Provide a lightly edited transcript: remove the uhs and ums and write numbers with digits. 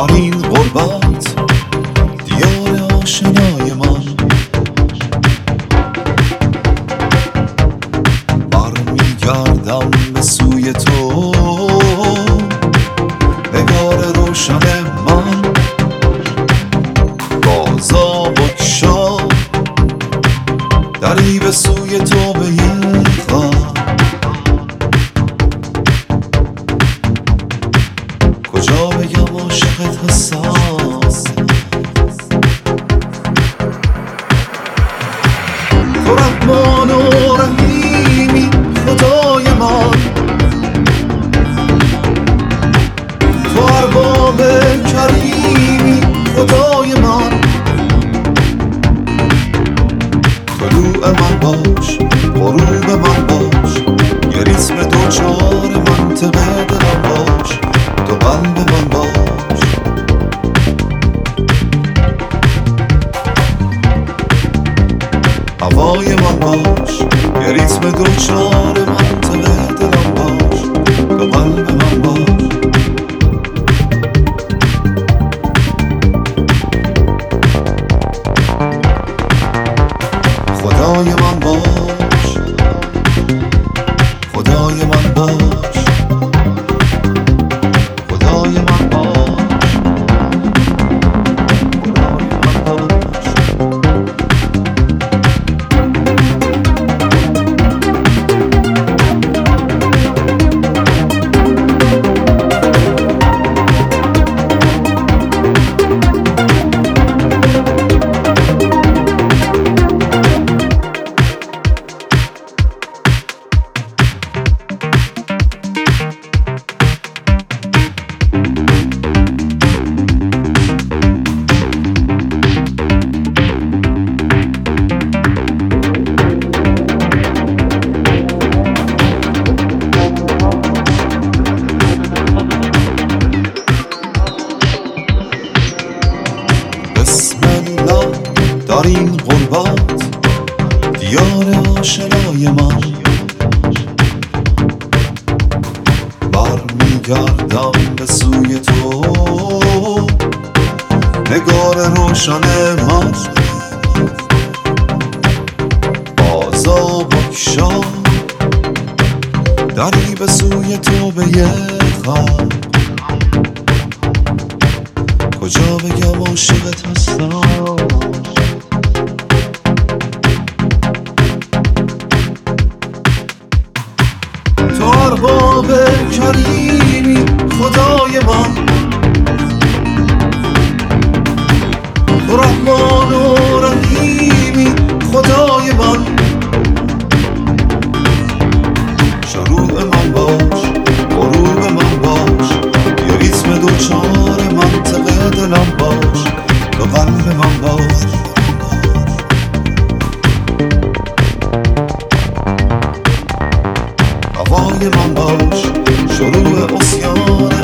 در این غربت دیار آشنای من، برمیگردم به سوی تو نگار روشن من. بازا بگشا دری به سوی تو به یک خط، کجا بگم عاشقت هستم. تو رحمان و رحیمی خدای من، تو ارباب کریمی خدای من. طلوع من باش غروب من باش، یه ریتم دوچار منطقه دلم باش، تو قلب من باش. هوای من باش، یه ریتم دوچار منطقه دلم باش، تو قلب من باش. خدای من باش، خدای من باش، خدای من باش، خدای من باش. بسم الله در این غربت دیار آشنای من، برمیگردم به سوی تو نگار روشن من. بازا بگشا دری به سوی تو به یک خط، کجا بگم عاشقت هستم. تو ارباب کریمی خدای من، تو رحمان و رحیمی خدای من. شروع من باش غروب من باش، یه ریتم دوچار منطقه دلم باش، تو قلب من باش. هوای من باش شروع عصیان